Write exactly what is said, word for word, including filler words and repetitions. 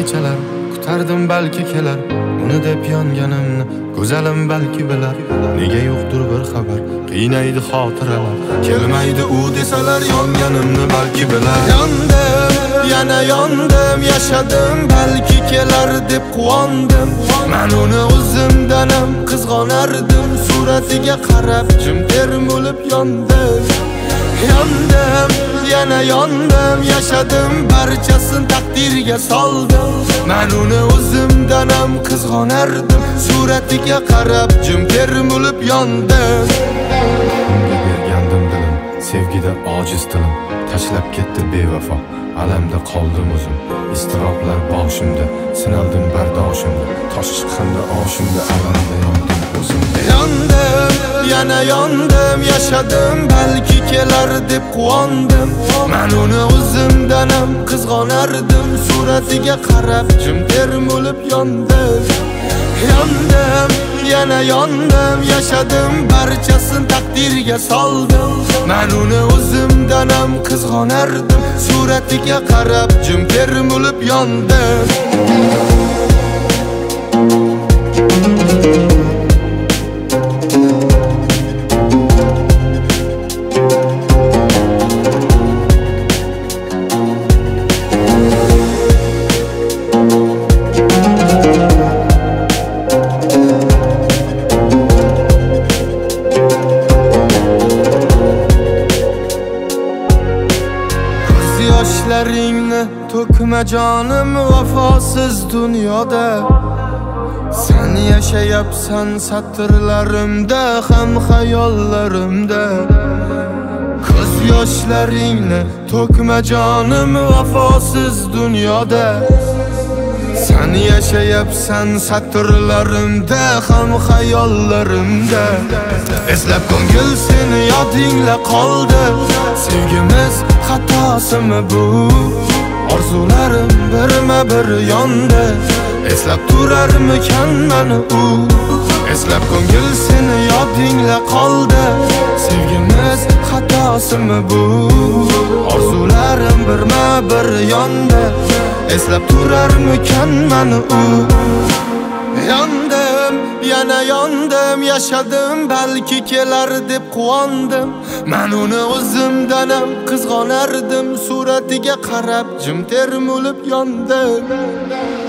kechalar kutardim balki kelar, uni deb yonganimni go'zalim balki bilar. Nega yo'qdir bir xabar, qiynaydi xotiralar, kelmaydi u desalar yonganimni balki bilar. Yondim, yana yondim, yashadim balki kelar deb quvondim. Men uni o'zimdan ham qizg'onardim, suratiga qarab jim termulib yondim. Yondim, yana yondim, yashadim barchasin taqdirga soldim. Men uni o'zimdan ham qizg'onardim, suratiga qarab jim termulib yondim. Unga bergandim dilim, sevgida ojiz tilim, tashlab ketdi bevafo, alamda qoldim o'zim. Istiroblar boshimda, sinaldim bardoshimda, tosh chiqqanda oshimda, alamda yondim o'zimda. Yondim, yana yondim, yashadim balki kelar deb quvondim. Men uni o'zimdan ham qizg'onardim, suratiga qarab jim termulib yondim. Yondim, yana yondim, yashadim barchasin taqdirga soldim. Men uni o'zimdan ham qizg'onardim, suratiga qarab jim termulib yondim. Yoshlaringni to'kma jonim vafosiz dunyoda. Sen yashayapsan satrlarimda ham xayollarimda. Ko'z yoshlaringni to'kma jonim vafosiz dunyoda. Sen yashayapsan satrlarimda ham xayollarimda. Eslab ko'ngil seni yodingla qoldi, sevgimiz xatosimi bu? Orzularim birma bir yondi, eslab turarmikan meni u? Eslab ko'ngil seni yodingla qoldi, sevgimiz xatosimi bu? Orzularim birma bir yondi, eslab turarmikan meni u? Yondim, yana yondim, yashadim balki kelar deb quvondim. Men uni o'zimdan ham qizg'onardim, suratiga qarab jim termulib yondim.